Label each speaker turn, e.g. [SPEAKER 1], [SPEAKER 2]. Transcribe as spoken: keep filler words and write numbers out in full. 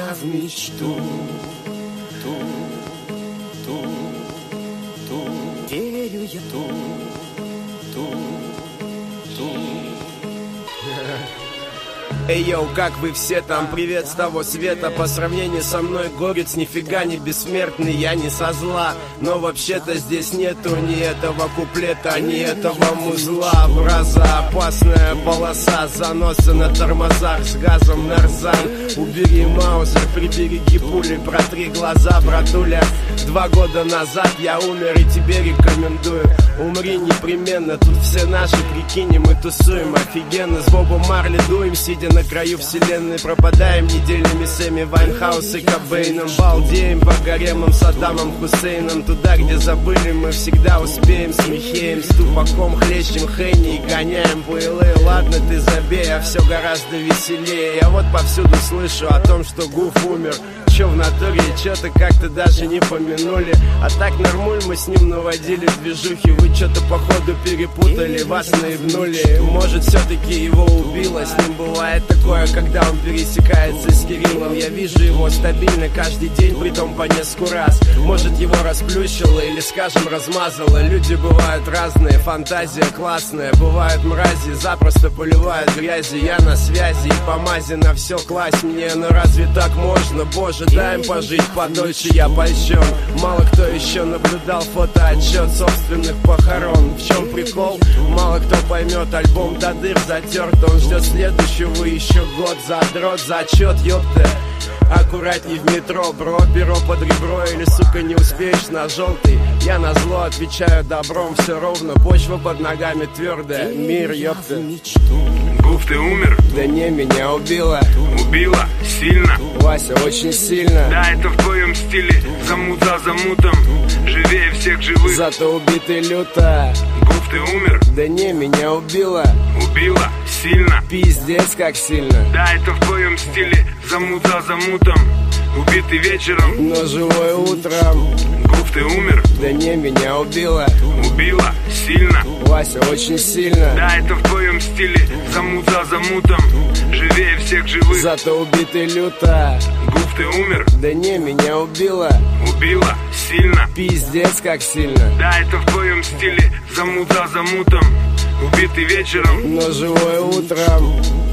[SPEAKER 1] я в мечту, ту, ту, ту, верю я ту, ту, ту.
[SPEAKER 2] Эй, йоу, как вы все там, привет с того света. По сравнению со мной горец нифига не бессмертный, я не со зла. Но вообще-то здесь нету ни этого куплета, ни этого музла. Браза, опасная полоса, заносы на тормозах с газом нарзан. Убери маузер, прибереги пули, протри глаза, братуля. Два года назад я умер и тебе рекомендую. Умри непременно, тут все наши, прикинем, мы тусуем офигенно. С Бобом Марли дуем, сидя на краю вселенной. Пропадаем неделями с Эми Вайнхаус и Кобейном. Балдеем по гаремам Саддамом Хусейном. Туда, где забыли, мы всегда успеем. С Михеем, с Тупаком, хлещем Хенни и гоняем пылы. Ладно, ты забей, а все гораздо веселее. Я вот повсюду слышу о том, что Гуф умер. Че в натуре, что-то как-то даже не помянули. А так нормуль мы с ним наводили движухи. Вы что-то походу перепутали, вас наебнули. Может все-таки его убило. С ним бывает такое, когда он пересекается с Кириллом. Я вижу его стабильно каждый день, притом по несколько раз. Может его расплющило или, скажем, размазало. Люди бывают разные, фантазия классная. Бывают мрази, запросто поливают грязи. Я на связи и по мази на все класть мне. Но разве так можно, боже? Дай им пожить подольше, я польщен. Мало кто еще наблюдал фотоотчет собственных похорон. В чем прикол? Мало кто поймет, альбом до дыр затерт. Он ждет следующего еще год. Задрот, зачет, ёпта. Аккуратней в метро, бро, перо под ребро. Или, сука, не успеешь на желтый. Я на зло отвечаю добром, все ровно. Почва под ногами твердая, мир, ёпта.
[SPEAKER 3] Гуф, ты умер?
[SPEAKER 2] Да не, меня убила.
[SPEAKER 3] Убила? Сильно?
[SPEAKER 2] Вася, очень сильно.
[SPEAKER 3] Да, это в твоем стиле. Замут за замутом. Живее всех живых.
[SPEAKER 2] Зато убитый люто.
[SPEAKER 3] Гуф, ты умер?
[SPEAKER 2] Да не, меня убила.
[SPEAKER 3] Убила? Сильно?
[SPEAKER 2] Пиздец, как сильно.
[SPEAKER 3] Да, это в твоем стиле. Замут за замутом. Убитый вечером,
[SPEAKER 2] но живой утром.
[SPEAKER 3] Гуф, ты умер?
[SPEAKER 2] Да не, меня убила.
[SPEAKER 3] Убила? Сильно?
[SPEAKER 2] Вася, очень сильно.
[SPEAKER 3] Да, это в твоем стиле. Замут за замутом. Живее всех живых.
[SPEAKER 2] Зато убитый люто.
[SPEAKER 3] Гуф, ты умер?
[SPEAKER 2] Да не, меня убила.
[SPEAKER 3] Убила? Сильно?
[SPEAKER 2] Пиздец, как сильно.
[SPEAKER 3] Да, это в твоем стиле. Замут за замутом. Убитый вечером,
[SPEAKER 2] но живой утром.